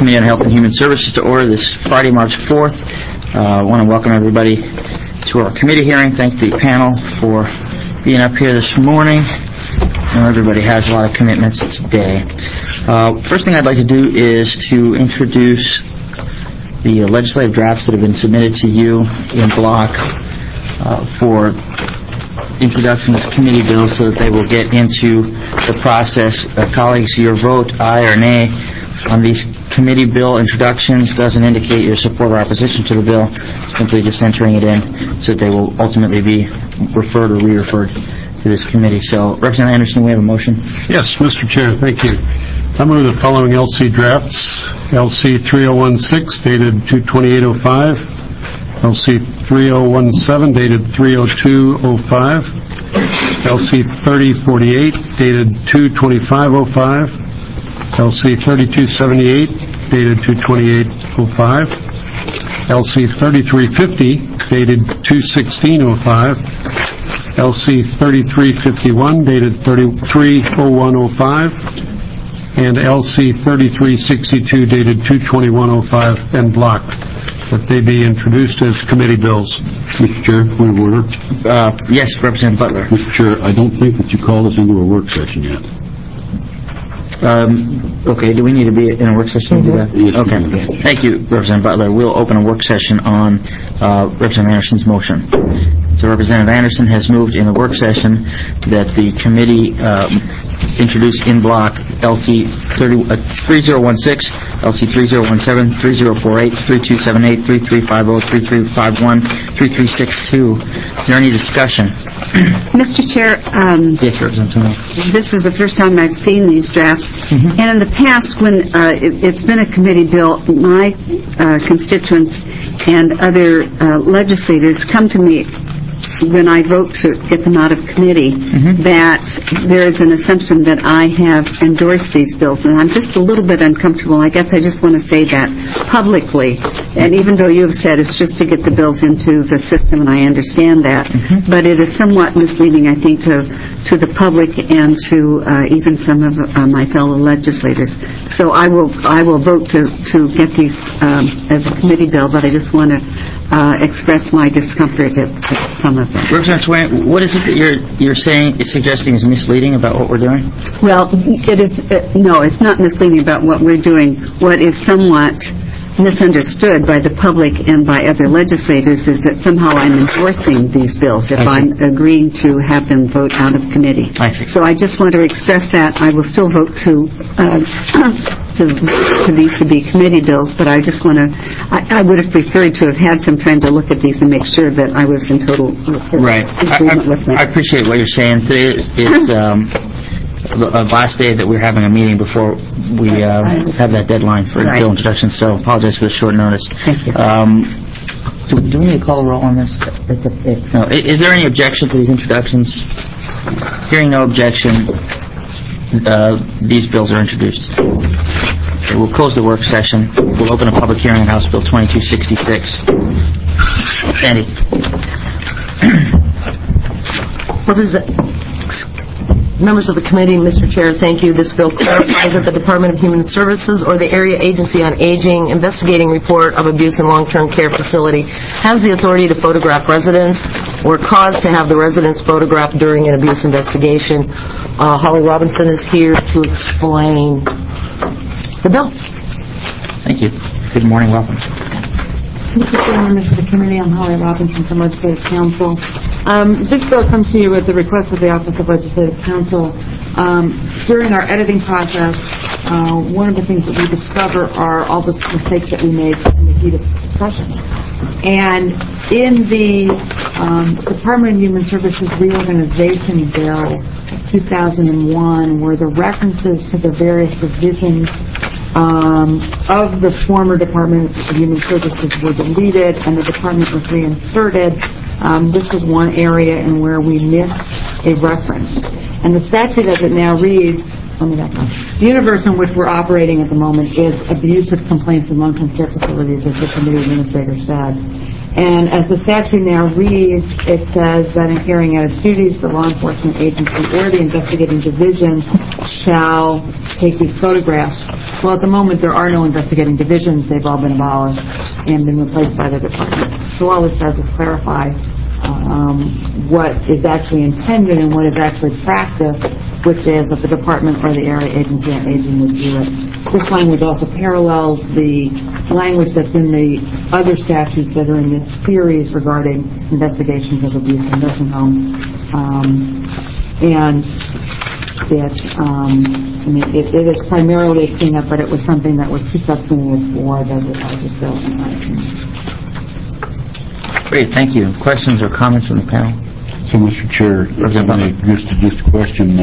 Committee on Health and Human Services to order this Friday, March 4th. I want to welcome everybody to our committee hearing. Thank the panel for being up here this morning. I know everybody has a lot of commitments today. First thing I'd like to do is to introduce the legislative drafts that have been submitted to you in block for introduction of committee bills so that they will get into the process. Colleagues, your vote, aye or nay, on these committee bill introductions doesn't indicate your support or opposition to the bill. It's simply just entering it in so that they will ultimately be referred or re-referred to this committee. So, Representative Anderson, we have a motion. Yes, Mr. Chair, thank you. I move the following LC drafts: LC 3016 dated 2/28/05, LC 3017 dated 3/02/05, LC 3048 dated 2/25/05, LC 3278 dated 2/28/05, LC 3350 dated 2/16/05, LC 3351 dated 33/01/05, and LC 3362 dated 2/21/05 and block, that they be introduced as committee bills. Mr. Chair, point of order. Yes, Representative Butler. Mr. Chair, I don't think that you called us into a work session yet. Okay, do we need to be in a work session to do that? Yes. Okay. Thank you, Representative Butler. We'll open a work session on Representative Anderson's motion. So Representative Anderson has moved in the work session that the committee introduce in block LC 3016, LC 3017, 3048, 3278, 3350, 3351, 3362. Is there any discussion? Mr. Chair, yes, Representative. this is the first time I've seen these drafts. Mm-hmm. And in the past, when it's been a committee bill, my constituents and other legislators come to me when I vote to get them out of committee, that there is an assumption that I have endorsed these bills, and I'm just a little bit uncomfortable. I guess I just want to say that publicly, and even though you have said it's just to get the bills into the system, and I understand that, but it is somewhat misleading, I think, to the public and to even some of my fellow legislators. So I will vote to get these as a committee bill, but I just want to express my discomfort at some of them. Representative Twain, what is it that you're saying, suggesting is misleading about what we're doing? Well, it is no, it's not misleading about what we're doing. What is somewhat misunderstood by the public and by other legislators is that somehow I'm endorsing these bills if I'm agreeing to have them vote out of committee. I see. So I just want to express that. I will still vote to these to be committee bills, but I just want to, I would have preferred to have had some time to look at these and make sure that I was in total agreement with them. I appreciate what you're saying. Today is the last day that we're having a meeting before we have that deadline for bill introduction, so apologize for the short notice. Thank you. Do we need to call a roll on this? No. Is there any objection to these introductions? Hearing no objection, these bills are introduced. Okay, we'll close the work session. We'll open a public hearing on House Bill 2266. Sandy. Members of the committee, Mr. Chair, thank you. This bill clarifies that the Department of Human Services or the Area Agency on Aging investigating report of abuse in long-term care facility has the authority to photograph residents or cause to have the residents photographed during an abuse investigation. Holly Robinson is here to explain the bill. Thank you. Good morning. Welcome. Mr. Chair, members of the committee, I'm Holly Robinson from Legislative Council. This bill comes to you at the request of the Office of Legislative Counsel. During our editing process, one of the things that we discover are all the mistakes that we made in the heat of discussion. And in the Department of Human Services Reorganization Bill 2001, where the references to the various divisions of the former Department of Human Services were deleted and the department was reinserted, this was one area in where we missed a reference. And the statute as it now reads, the universe in which we're operating at the moment is abusive complaints in long-term care facilities, as the committee administrator said. And as the statute now reads, it says that in carrying out its duties, the law enforcement agency or the investigating division shall take these photographs. Well, at the moment, there are no investigating divisions. They've all been abolished and been replaced by the department. So all this does is clarify what is actually intended and what is actually practiced, which is that the department or the area agency on aging would do it. This language also parallels the language that's in the other statutes that are in this series regarding investigations of abuse in nursing homes. And it is primarily a cleanup, but it was something that was too substantive for the revised bill. Great, thank you. Questions or comments from the panel? So, Mr. Chair, just a question.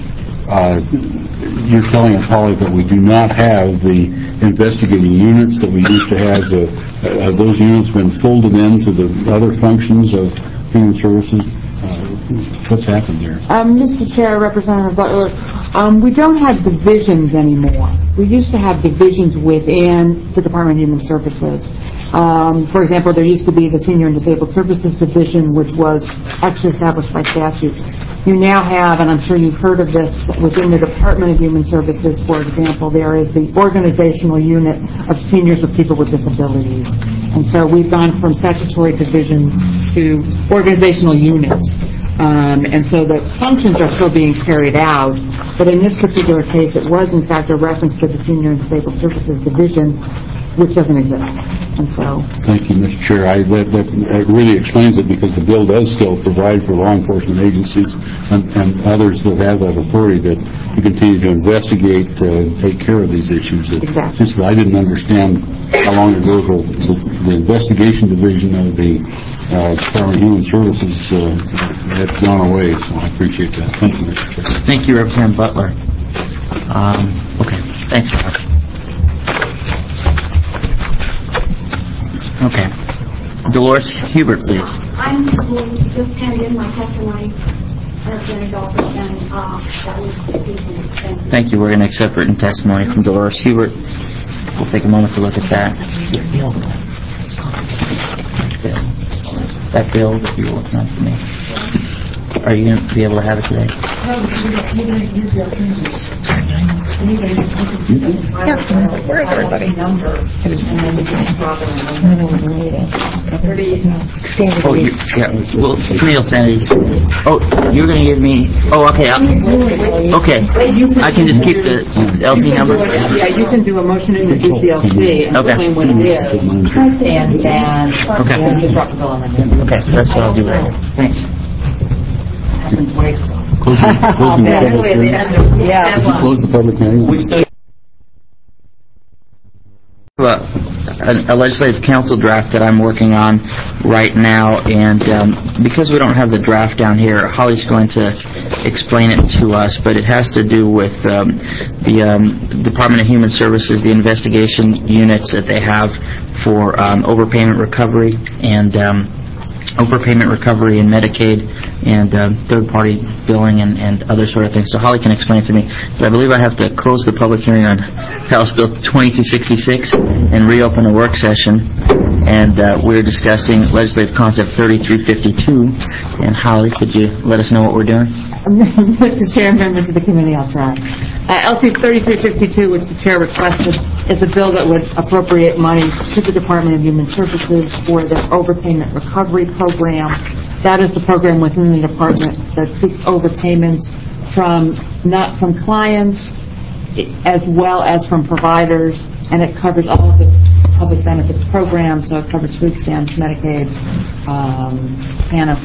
You're telling us, Holly, that we do not have the investigating units that we used to have. Have those units been folded into the other functions of Human Services? What's happened there? Mr. Chair, Representative Butler, we don't have divisions anymore. We used to have divisions within the Department of Human Services. For example, there used to be the Senior and Disabled Services Division, which was actually established by statute. You now have, and I'm sure you've heard of this, within the Department of Human Services, for example, there is the organizational unit of seniors with people with disabilities. And so we've gone from statutory divisions to organizational units. And so the functions are still being carried out, but in this particular case, it was, in fact, a reference to the Senior and Disabled Services Division, which doesn't exist. And so... Thank you, Mr. Chair. That really explains it, because the bill does still provide for law enforcement agencies and others that have that authority to continue to investigate, take care of these issues. Exactly. Just that I didn't understand how long ago the investigation division of the Department of Human Services had gone away, so I appreciate that. Thank you, Mr. Chair. Thank you, Representative Butler. Okay, thanks, Mark. Okay. Dolores Hubert, please. I'm going to just hand in my testimony as an adult, and that was the Thank you. We're going to accept written testimony from Dolores Hubert. We'll take a moment to look at that. That bill that you were working on for me. Are you going to be able to have it today? Where is everybody? Oh, yeah. Well, Neil Sanity. Oh, you're going to give me... Oh, okay. Okay. I can just keep the LC number? Yeah, you can do a motion in the DCLC and explain what it is. And then just drop the bill on it. Okay, that's what I'll do right now. Thanks. Close the public hearing. A legislative council draft that I'm working on right now, and because we don't have the draft down here, Holly's going to explain it to us, but it has to do with the Department of Human Services, the investigation units that they have for overpayment recovery and Medicaid and third-party billing and other sort of things. So Holly can explain to me. But I believe I have to close the public hearing on House Bill 2266 and reopen a work session. And we're discussing legislative concept 3352. And Holly, could you let us know what we're doing? Mr. Chair, members of the committee, I'll try. LC 3352, which the Chair requested, is a bill that would appropriate money to the Department of Human Services for their overpayment recovery program. That is the program within the department that seeks overpayments not from clients as well as from providers, and it covers all of the public benefits programs, so it covers food stamps, Medicaid, TANF,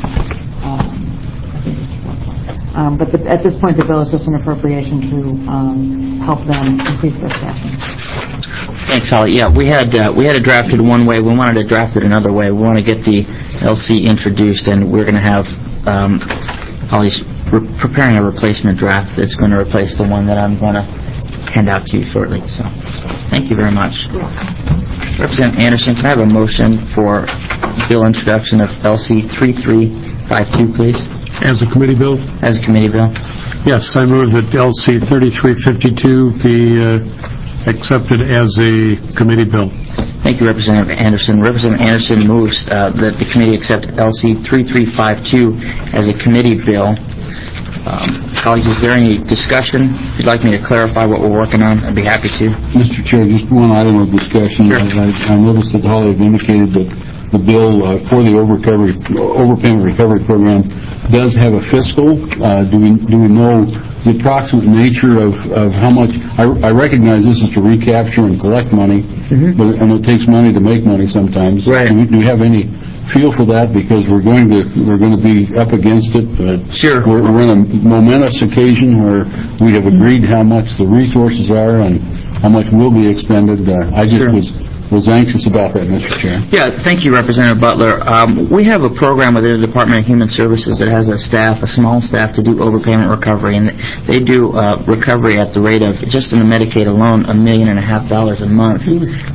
but at this point the bill is just an appropriation to help them increase their staffing. Thanks, Holly. Yeah, we had it drafted one way. We wanted to draft it another way. We want to get the LC introduced, and we're going to have Holly's preparing a replacement draft that's going to replace the one that I'm going to hand out to you shortly. So, thank you very much. Representative Anderson, can I have a motion for bill introduction of LC 3352, please? As a committee bill? As a committee bill. Yes, I move that LC 3352 be accepted as a committee bill. Thank you, Representative Anderson. Representative Anderson moves that the committee accept LC 3352 as a committee bill. Colleagues, is there any discussion? If you'd like me to clarify what we're working on, I'd be happy to. Mr. Chair, just one item of discussion. Sure. I noticed that Holly had indicated that the bill for the overpayment recovery program does have a fiscal. Do we know the approximate nature of how much? I recognize this is to recapture and collect money, and it takes money to make money sometimes. Right. Do we have any feel for that, because we're going to be up against it? Sure. We're in a momentous occasion where we have agreed how much the resources are and how much will be expended. I just was anxious about that, Mr. Chair. Yeah, thank you, Representative Butler. We have a program within the Department of Human Services that has a small staff to do overpayment recovery, and they do recovery at the rate of, just in the Medicaid alone, $1.5 million a month.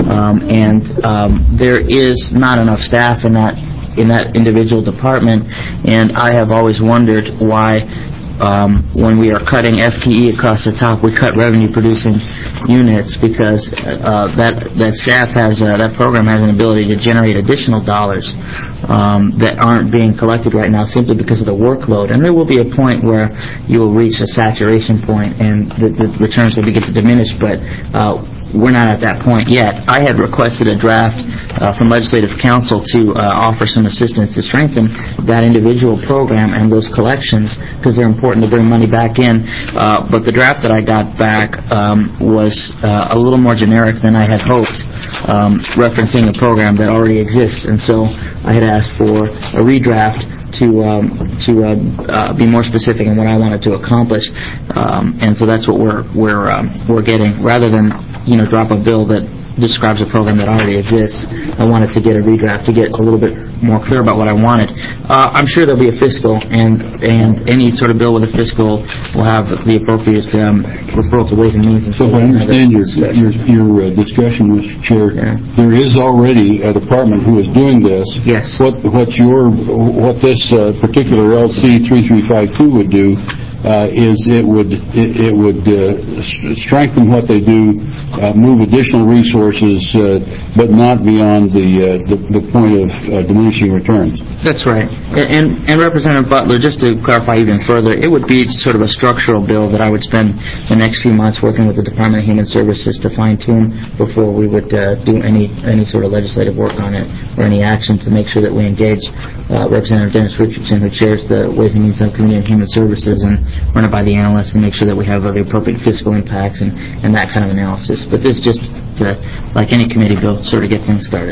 There is not enough staff in that individual department, and I have always wondered why when we are cutting FTE across the top, we cut revenue-producing units, because that staff that program has an ability to generate additional dollars that aren't being collected right now simply because of the workload. And there will be a point where you will reach a saturation point and the returns will begin to diminish, but we're not at that point yet. I had requested a draft from Legislative Council to offer some assistance to strengthen that individual program and those collections, because they're important to bring money back in. But the draft that I got back was a little more generic than I had hoped, referencing a program that already exists. And so I had asked for a redraft to be more specific in what I wanted to accomplish, and so that's what we're getting. Rather than drop a bill that describes a program that already exists, I wanted to get a redraft to get a little bit more clear about what I wanted. I'm sure there'll be a fiscal, and any sort of bill with a fiscal will have the appropriate referral to Ways and Means. So if I understand your discussion, Mr. Chair, there is already a department who is doing this. Yes. What this particular LC 3352 would do is it would strengthen what they do, move additional resources, but not beyond the point of diminishing returns. That's right. And Representative Butler, just to clarify even further, it would be sort of a structural bill that I would spend the next few months working with the Department of Human Services to fine-tune before we would do any sort of legislative work on it or any action, to make sure that we engage Representative Dennis Richardson, who chairs the Ways and Means Subcommittee on Human Services, and run it by the analysts and make sure that we have the appropriate fiscal impacts and that kind of analysis. But this is just like any committee bill, sort of get things started.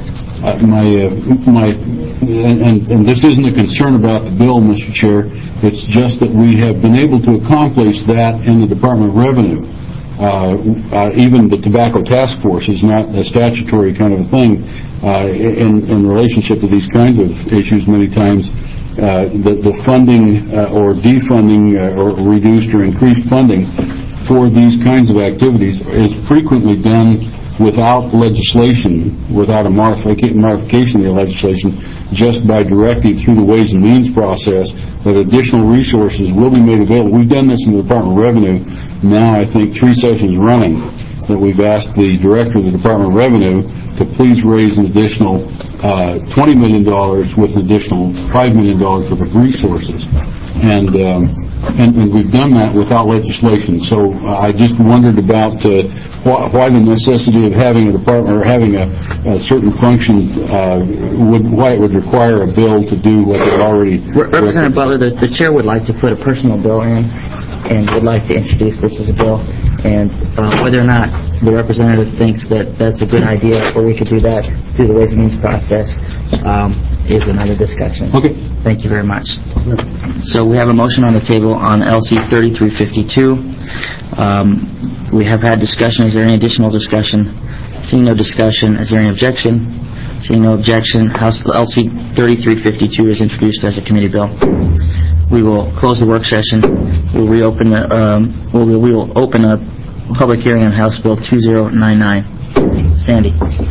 And this isn't a concern about the bill, Mr. Chair. It's just that we have been able to accomplish that in the Department of Revenue. Even the Tobacco Task Force is not a statutory kind of a thing in relationship to these kinds of issues. Many times the funding or defunding or reduced or increased funding for these kinds of activities is frequently done without legislation, without a modification of the legislation, just by directing through the Ways and Means process that additional resources will be made available. We've done this in the Department of Revenue now, I think, 3 sessions running, that we've asked the Director of the Department of Revenue to please raise an additional $20 million with an additional $5 million worth of resources. And we've done that without legislation. So I just wondered about why the necessity of having a department or having a certain function, why it would require a bill to do what it already... Representative Butler, the chair would like to put a personal bill in and would like to introduce this as a bill. And whether or not the representative thinks that that's a good idea or we could do that through the Ways and Means process is another discussion. Okay. Thank you very much. So we have a motion on the table on LC 3352. We have had discussion. Is there any additional discussion? Seeing no discussion, is there any objection? Seeing no objection, LC 3352 is introduced as a committee bill. We will close the work session. We'll reopen we will open a public hearing on House Bill 2099. Sandy.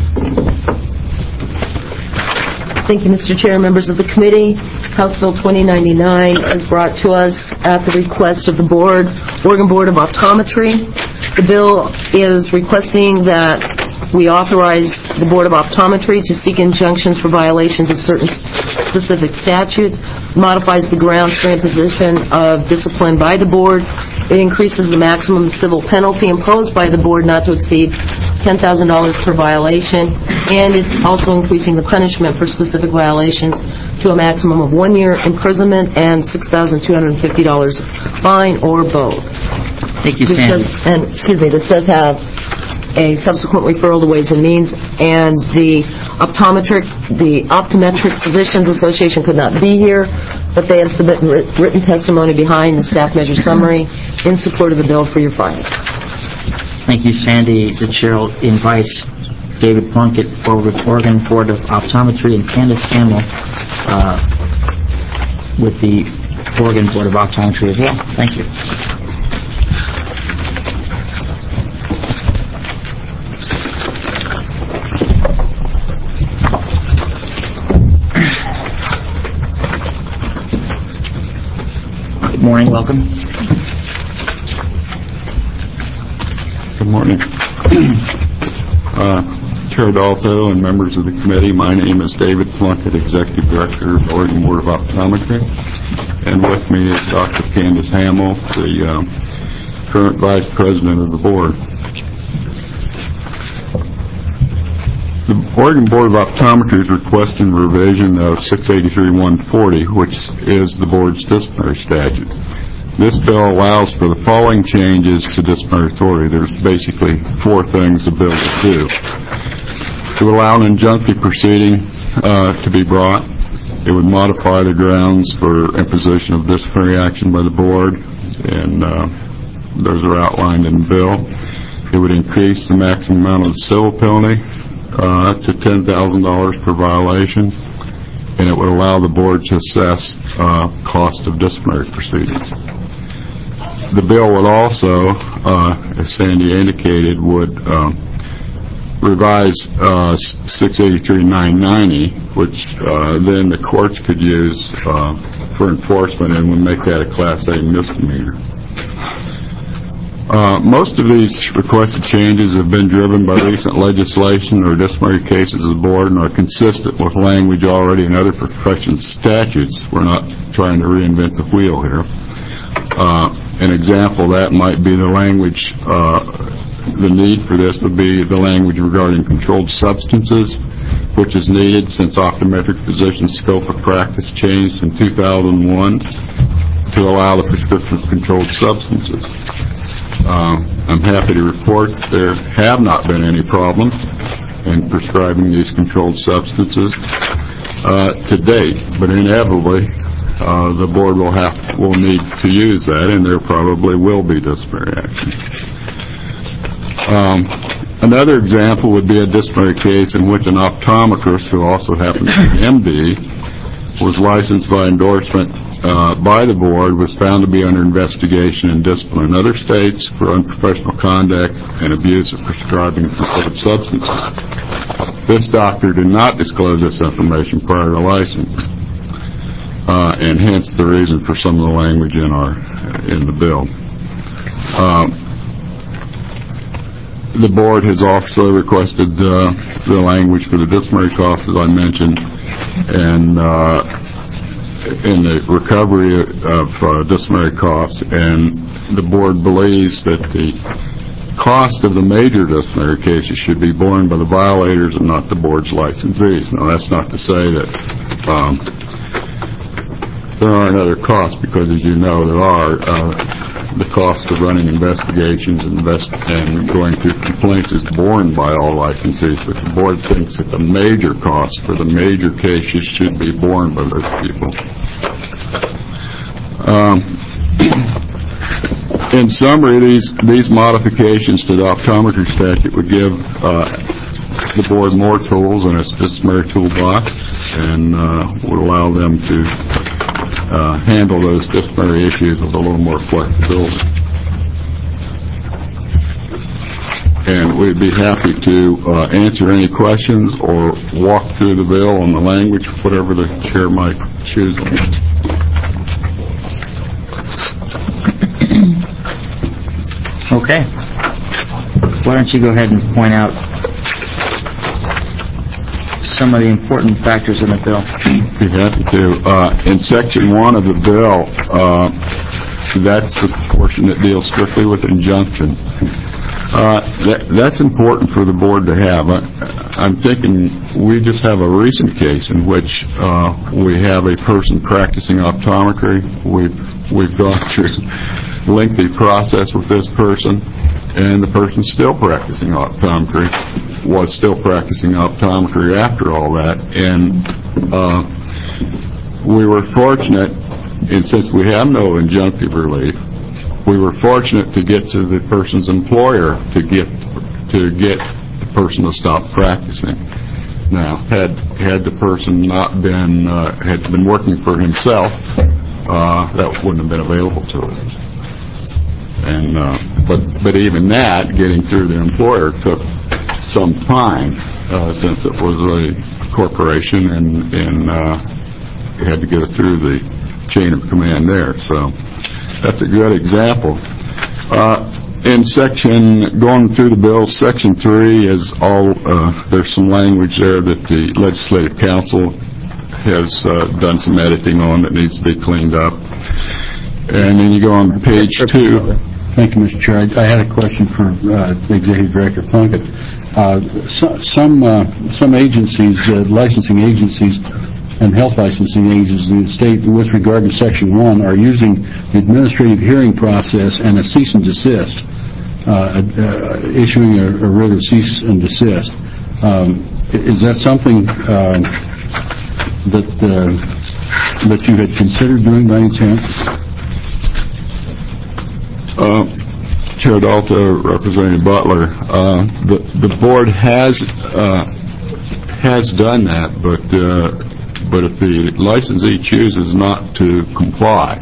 Thank you, Mr. Chair, members of the committee. House Bill 2099 is brought to us at the request of the Oregon Board of Optometry. The bill is requesting that We authorize the Board of Optometry to seek injunctions for violations of certain specific statutes, modifies the grounds for imposition of discipline by the Board. It increases the maximum civil penalty imposed by the Board not to exceed $10,000 per violation, and it's also increasing the punishment for specific violations to a maximum of 1 year imprisonment and $6,250 fine, or both. Thank you, Sandy. This does have a subsequent referral to Ways and Means, and the Optometric Physicians Association could not be here, but they have submitted written testimony behind the staff measure summary in support of the bill for your file. Thank you, Sandy. The chair invites David Plunkett forward with Oregon Board of Optometry and Candace Campbell with the Oregon Board of Optometry as well. Thank you. Good morning. Welcome. Good morning. Chair Dalto and members of the committee, my name is David Plunkett, Executive Director of the Oregon Board of Optometry, and with me is Dr. Candace Hamill, the current Vice President of the Board. The Oregon Board of Optometry is requesting revision of 683-140, which is the Board's disciplinary statute. This bill allows for the following changes to disciplinary authority. There's basically 4 things the bill would do. To allow an injunctive proceeding to be brought, it would modify the grounds for imposition of disciplinary action by the Board, and those are outlined in the bill. It would increase the maximum amount of the civil penalty to $10,000 per violation, and it would allow the Board to assess cost of disciplinary proceedings. The bill would also, as Sandy indicated, would revise 683-990, which then the courts could use for enforcement, and would make that a Class A misdemeanor. Most of these requested changes have been driven by recent legislation or disciplinary cases of the Board and are consistent with language already in other professions' statutes. We're not trying to reinvent the wheel here. An example of that might be the language, the need for this would be the language regarding controlled substances, which is needed since optometric physicians' scope of practice changed in 2001 to allow the prescription of controlled substances. I'm happy to report there have not been any problems in prescribing these controlled substances to date, but inevitably the Board will need to use that, and there probably will be disciplinary action. Another example would be a disciplinary case in which an optometrist, who also happens to be MD, was licensed by endorsement by the Board, was found to be under investigation and discipline in other states for unprofessional conduct and abuse of prescribing controlled substances. This doctor did not disclose this information prior to license, and hence the reason for some of the language in the bill. The Board has also requested the language for the disciplinary costs, as I mentioned, and in the recovery of disciplinary costs, and the Board believes that the cost of the major disciplinary cases should be borne by the violators and not the Board's licensees. Now, that's not to say that there aren't other costs, because, as you know, there are. The cost of running investigations and going through complaints is borne by all licensees, but the Board thinks that the major costs for the major cases should be borne by those people. In summary, these modifications to the optometry statute would give the Board more tools in its disciplinary toolbox, and would allow them to handle those disciplinary issues with a little more flexibility. And we'd be happy to answer any questions or walk through the bill on the language, whatever the chair might choose. Okay. Why don't you go ahead and point out some of the important factors in the bill. Be happy to. In Section 1 of the bill, that's the portion that deals strictly with injunction. That's important for the board to have. I'm thinking we just have a recent case in which we have a person practicing optometry. We've gone through a lengthy process with this person, and the person's still practicing optometry, was still practicing optometry after all that. And we were fortunate, and since we have no injunctive relief, we were fortunate to get to the person's employer to get the person to stop practicing. Now, had the person not been had been working for himself, that wouldn't have been available to us. And but even that, getting through the employer, took some time since it was a corporation and you had to get it through the chain of command there. So that's a good example. In going through the bill, Section 3 is all, there's some language there that the Legislative Council has done some editing on that needs to be cleaned up. And then you go on page 2. Thank you, Mr. Chair. I had a question for Executive Director Plunkett. Some agencies, licensing agencies, and health licensing agencies in the state with regard to Section 1 are using the administrative hearing process and a cease and desist, issuing a writ of cease and desist. Is that something that you had considered doing by any chance? Chair Dalto, Representative Butler, the board has done that, but if the licensee chooses not to comply,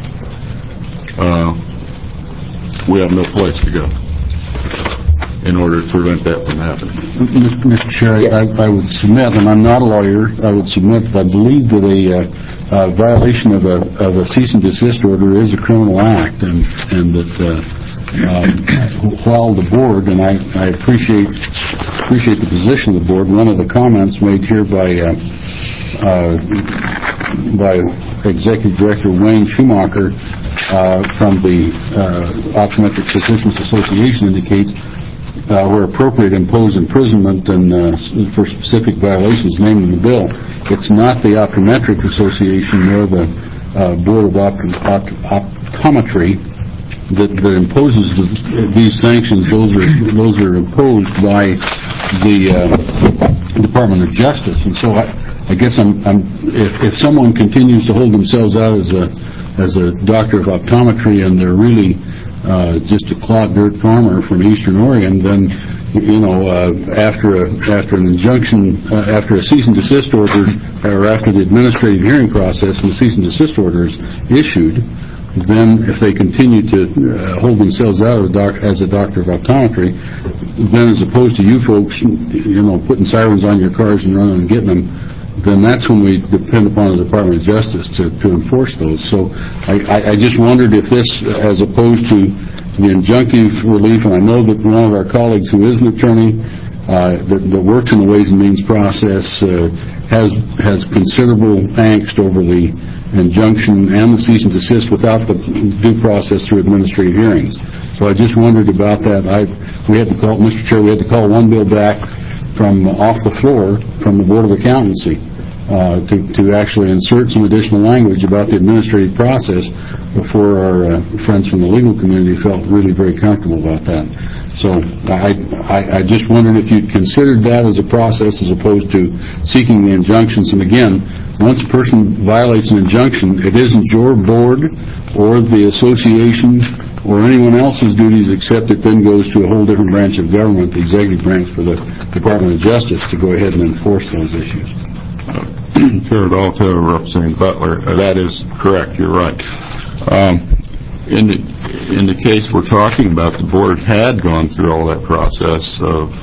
we have no place to go in order to prevent that from happening. Mr. Chair, yes. I would submit, and I'm not a lawyer, I would submit that I believe that a violation of a cease and desist order is a criminal act, and that while the board, and I appreciate the position of the board, one of the comments made here by Executive Director Wayne Schumacher from the Optometric Physicians Association indicates where appropriate impose imprisonment and for specific violations named in the bill. It's not the Optometric Association nor the Board of Optometry that imposes these sanctions. Those are imposed by the Department of Justice. And so I guess if someone continues to hold themselves out as a doctor of optometry and they're really just a clod dirt farmer from Eastern Oregon, then after an injunction, after a cease and desist order, or after the administrative hearing process and the cease and desist order is issued, then if they continue to hold themselves out as a doctor of optometry, then as opposed to you folks, putting sirens on your cars and running and getting them, then that's when we depend upon the Department of Justice to enforce those. So I just wondered if this, as opposed to the injunctive relief, and I know that one of our colleagues who is an attorney that works in the Ways and Means process has considerable angst over the injunction and the cease and desist without the due process through administrative hearings. So I just wondered about that. Mr. Chair, we had to call one bill back from off the floor from the Board of Accountancy to actually insert some additional language about the administrative process before our friends from the legal community felt really very comfortable about that. So I just wondered if you'd considered that as a process as opposed to seeking the injunctions. And again, once a person violates an injunction, it isn't your board or the association or anyone else's duties except it then goes to a whole different branch of government, the executive branch for the Department of Justice, to go ahead and enforce those issues. Chair Dalto, Representative Butler, that is correct. You're right. In the case we're talking about, the board had gone through all that process of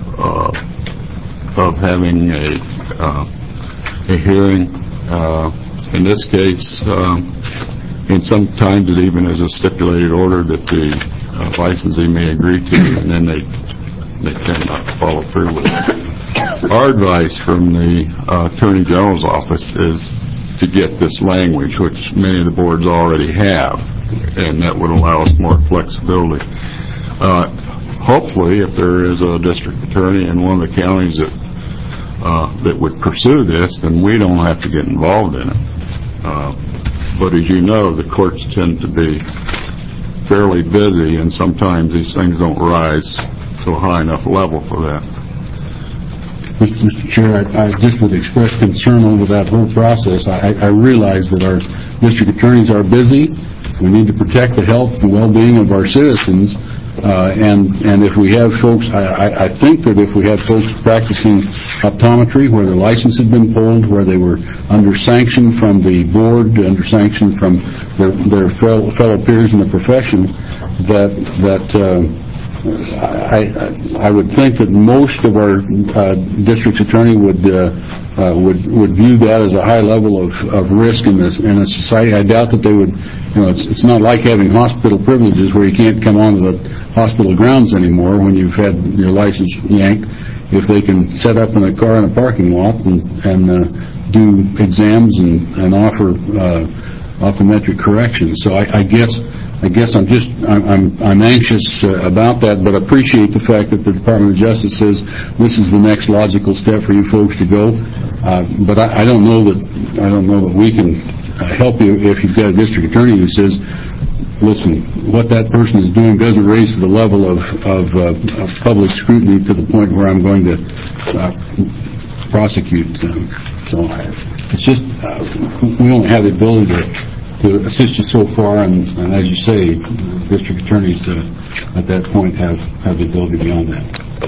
having a hearing. In this case, and sometimes it even is a stipulated order that the licensee may agree to, and then they tend not to follow through with it. Our advice from the Attorney General's office is to get this language, which many of the boards already have, and that would allow us more flexibility. Hopefully, if there is a district attorney in one of the counties that would pursue this, then we don't have to get involved in it. But as you know, the courts tend to be fairly busy, and sometimes these things don't rise to a high enough level for that. Mr. Chair, I just would express concern over that whole process. I realize that our district attorneys are busy. We need to protect the health and well-being of our citizens. And if we have folks, I think that if we have folks practicing optometry where their license had been pulled, where they were under sanction from the board, under sanction from their fellow peers in the profession, I would think that most of our district's attorney would view that as a high level of risk in a society. I doubt that they would. It's not like having hospital privileges where you can't come onto the hospital grounds anymore when you've had your license yanked. If they can set up in a car in a parking lot and do exams and offer optometric corrections, so I guess I'm anxious about that, but appreciate the fact that the Department of Justice says this is the next logical step for you folks to go. But I don't know that we can help you if you've got a district attorney who says, listen, what that person is doing doesn't raise to the level of public scrutiny to the point where I'm going to prosecute them. So it's just we don't have the ability to assist you so far, and as you say, district attorneys at that point have the ability beyond that.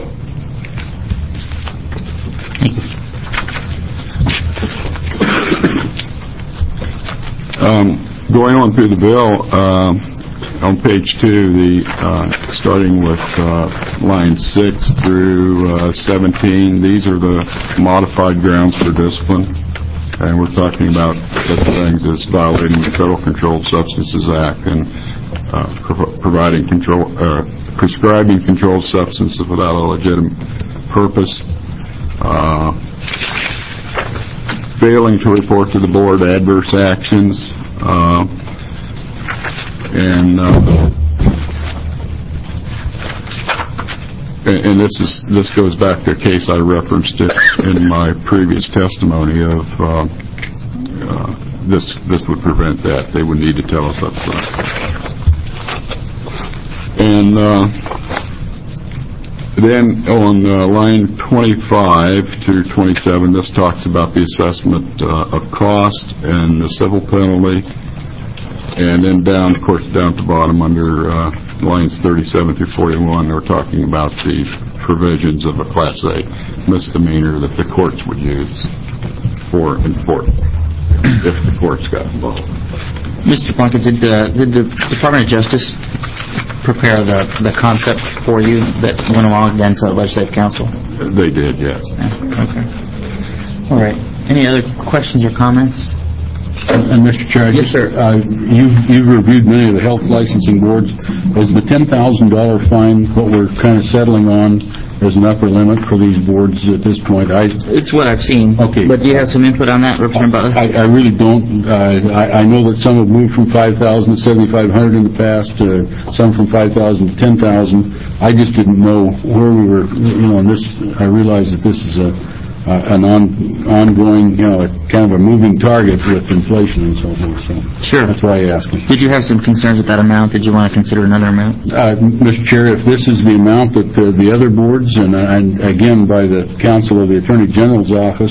Going on through the bill, on page 2, starting with line 6 through 17, these are the modified grounds for discipline. And we're talking about such things as violating the Federal Controlled Substances Act and prescribing controlled substances without a legitimate purpose, failing to report to the board adverse actions, and this goes back to a case I referenced in my previous testimony of this would prevent that. They would need to tell us up front. And then on line 25 through 27, this talks about the assessment of cost and the civil penalty. And then down, of course, down at the bottom under lines 37 through 41, we're talking about the provisions of a Class A misdemeanor that the courts would use for enforcement if the courts got involved. Mr. Plunkett, did the Department of Justice prepare the concept for you that went along then to the Legislative Council? They did, yes. Okay. All right. Any other questions or comments? And Mr. Chair, yes, sir. You've reviewed many of the health licensing boards. Is the $10,000 fine what we're kind of settling on as an upper limit for these boards at this point? It's what I've seen. Okay. But do you have some input on that, Representative Butler? I really don't. I know that some have moved from $5,000 to $7,500 in the past, some from $5,000 to $10,000. I just didn't know where we were, and this, I realize that this is an ongoing, kind of a moving target with inflation and so forth. So sure. That's why I asked. Did you have some concerns with that amount? Did you want to consider another amount? Mr. Chair, if this is the amount that the other boards, and again by the counsel of the Attorney General's office,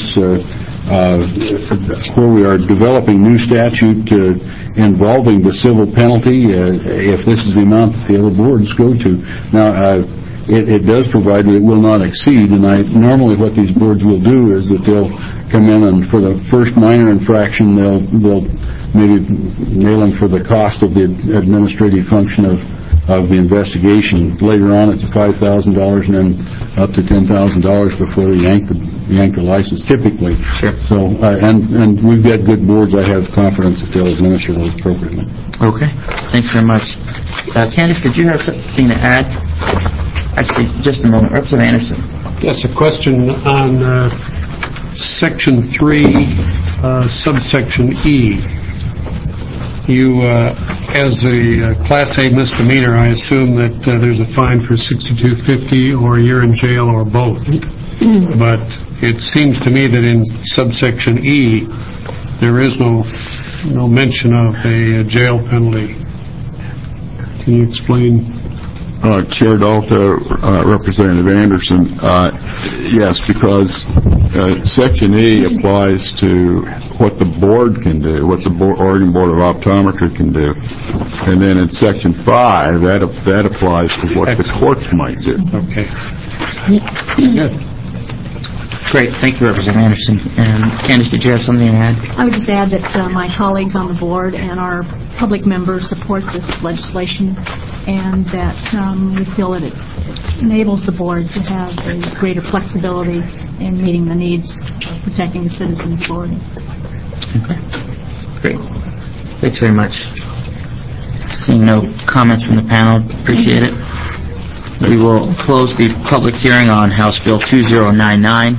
where we are developing new statute involving the civil penalty, if this is the amount that the other boards go to. Now, it does provide that it will not exceed, and normally what these boards will do is that they'll come in and for the first minor infraction they'll maybe nail them for the cost of the administrative function of the investigation. Later on it's $5,000 and then up to $10,000 before they yank the license typically. Sure. So and we've got good boards. I have confidence that they'll administer those appropriately. Okay. Thanks very much. Candace, did you have something to add? Actually, just a moment. Representative Anderson. Yes, a question on Section 3, subsection E. You, as a Class A misdemeanor, I assume that there's a fine for $62.50 or a year in jail or both. But it seems to me that in subsection E, there is no mention of a jail penalty. Can you explain? Chair Dalto, Representative Anderson, yes, because Section E applies to what the board can do, what the Oregon Board of Optometry can do. And then in Section 5, that applies to what the courts might do. Okay. Good. Great. Thank you, Representative Anderson. And Candace, did you have something to add? I would just add that my colleagues on the board and our public members support this legislation, and that we feel that it enables the board to have a greater flexibility in meeting the needs of protecting the citizens of Oregon. Okay. Great. Thanks very much. Seeing no comments from the panel, appreciate it. We will close the public hearing on House Bill 2099,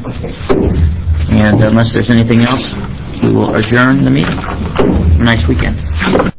and unless there's anything else, we will adjourn the meeting. Have a nice weekend.